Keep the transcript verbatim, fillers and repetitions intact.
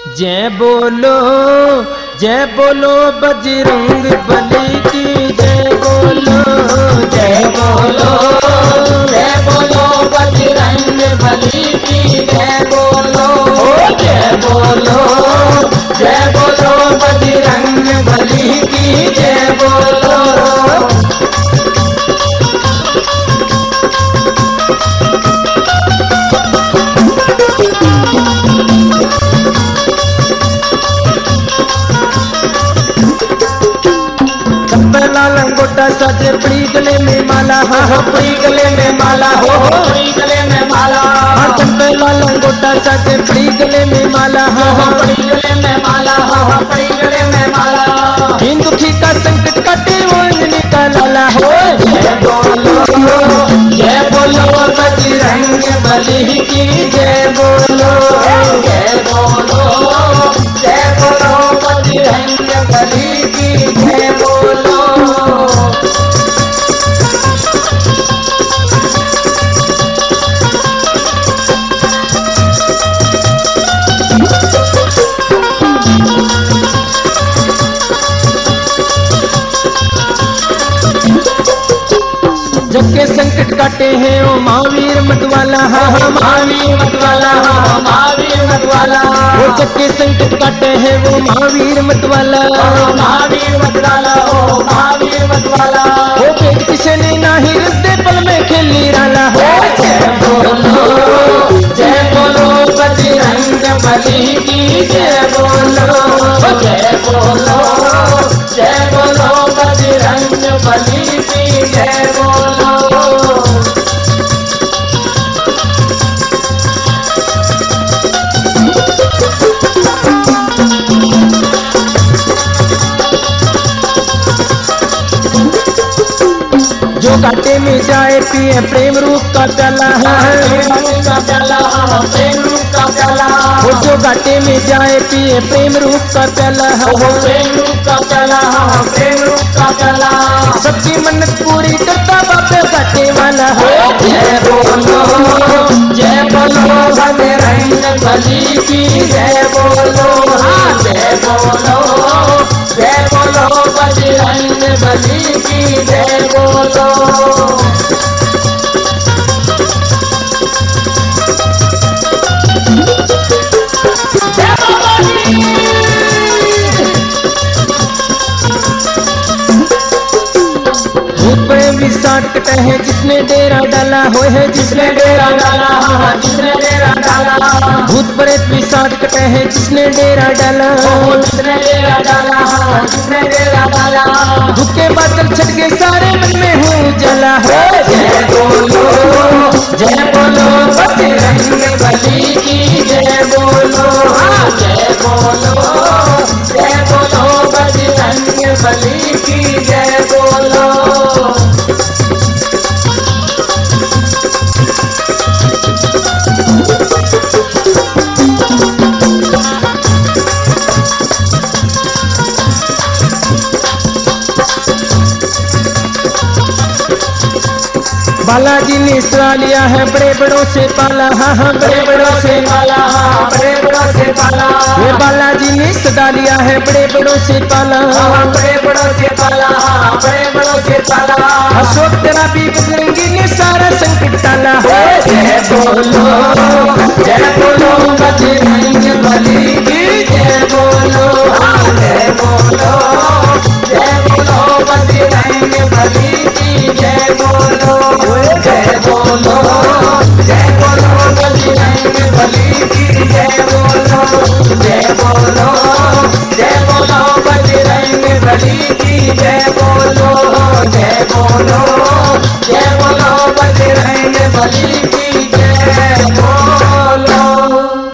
जय बोलो जय बोलो बजरंग बली की जय बोलो जय बोलो जय बोलो बजरंग बली की जय बोलो जय बोलो जय बोलो बजरंग बली की जय बोलो। लंगोटा साजे पड़ी गले में माला हाँ हाँ पड़ी गले में माला हो पड़ी गले में माला हाँ चंपेला लंगोटा साजे पड़ी गले में माला हाँ हाँ पड़ी गले में माला हाँ पड़ी गले में माला। दीन दुखी का संकट काटे वो अंजनी का लाला हो। जय बोलो जय बोलो बजरंग बली की जय बोलो जय बोलो जय बोलो बजरंग बली की जय बोलो। जग के संकट काटे हैं ओ महावीर मतवाला हाँ हाँ महावीर मतवाला हाँ महावीर मतवाला वो जग के संकट काटे हैं वो महावीर मतवाला महावीर मतवाला ओ महावीर मतवाला वो पेट किसे ने नाही रद्दे पल में खेली राला हो। जय बोलो जय बोलो बजरंग बली की जय बोलो जय बोलो जय बोलो बजरंग बली की जय बोलो। जो घाटे में जाए पिए प्रेम रूप का प्याला का प्याला प्रेम रूप का प्याला वो जो घाटे में जाए पिए प्रेम रूप का प्याला प्रेम रूप का प्याला प्रेम रूप का प्याला सबकी मन्नत पूरी करता बापे घाटे वाला हो। जय बोलो जय बोलो बजरंग बली की जय बोलो हाँ जय बोलो जय बोलो बजरंग बली की जय बोलो। विसाट कटे है जिसने डेरा डाला हो है जिसने डेरा डाला हाँ जिसने डेरा डाला भूत प्रेत विसाट कटे है जिसने डेरा डाला जिसने डेरा डाला हाँ जिसने डेरा डाला दुख के बादल छट के सारे मन में हूँ जला हो। जय बोलो जय बोलो बजरंग बली की जय बोलो हाँ जय बोलो जय बोलो बजरंग बली की जय बोलो। बालाजी ने सदा लिया है बड़े बड़ों से पाला हाँ हाँ बड़े बड़ों से पाला हाँ बड़े बड़ों से पाला ये बालाजी ने सदा लिया है बड़े बड़ों से पाला हाँ बड़े बड़ों से पाला हाँ बड़े बड़ों से पाला अशोक तेरा भी बजरंगी ने सारा संकट टाला हो। जय बोलो जय बोलो बजरंग बली